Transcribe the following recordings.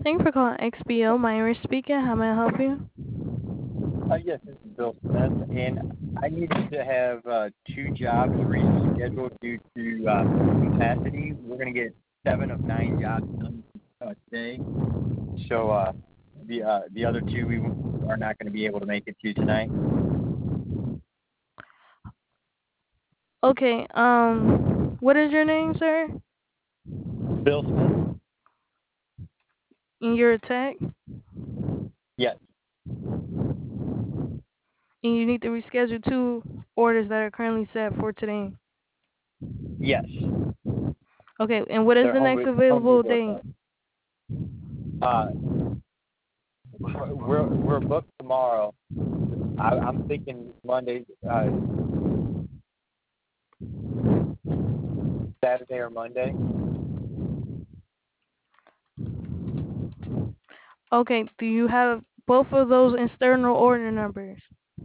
Thank you for calling XBO. Myra speaking. How may I help you? Yes, this is Bill Smith, and I needed to have two jobs rescheduled due to capacity. We're going to get 7 of 9 jobs done today, so the other two we are not going to be able to make it to tonight. Okay. What is your name, sir? Bill Smith? And you're a tech, Yes. and you need to reschedule two orders that are currently set for today. Yes. Okay. And what is They're the next home available Depot date? stuff. Uh, we're booked tomorrow. I'm thinking Monday, Saturday or Monday. Okay. Do you have both of those external order numbers?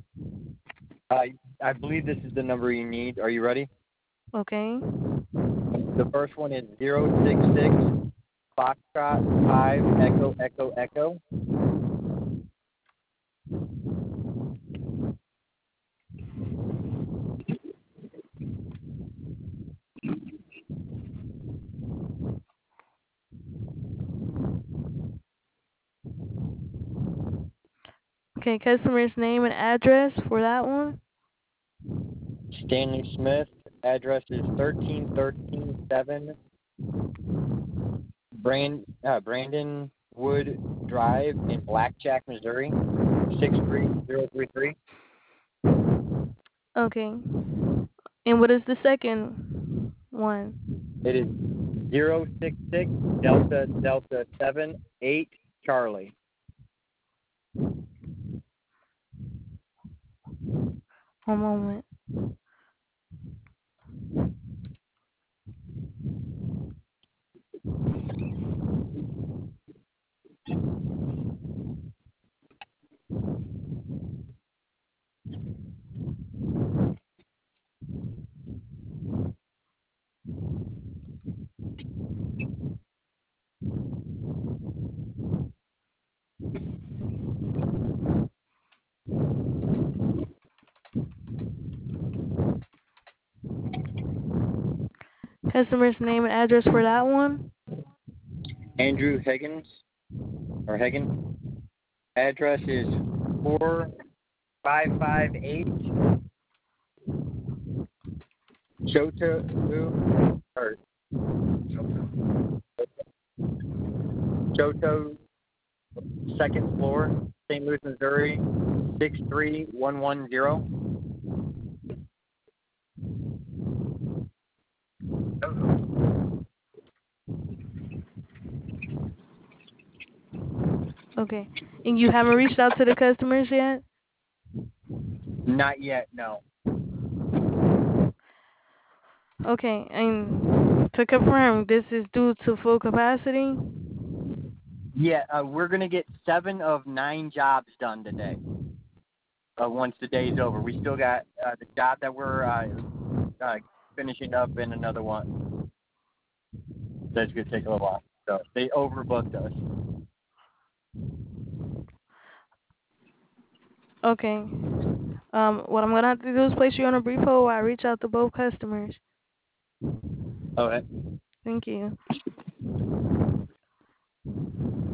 I believe this is the number you need. Are you ready? Okay. The first one is 066 Foxtrot 5 Echo Echo Echo. Okay. Customer's name and address for that one. Stanley Smith. Address is 13137 Brandon Wood Drive in Blackjack, Missouri, 63033. Okay. And what is the second one? It is 066 Delta Delta 7 8 Charlie. One moment. Customer's name and address for that one. Andrew Higgins or Hagen. Address is 4558 Choto second floor, St. Louis, Missouri, 63110. Okay. And you haven't reached out to the customers yet? Not yet, no. Okay. And to confirm, this is due to full capacity? Yeah, we're gonna get 7 of 9 jobs done today. Once the day's over, we still got the job that we're finishing up and another one that's gonna take a little while. So they overbooked us. Okay. What I'm gonna have to do is place you on a brief hold while I reach out to both customers. Okay. Thank you.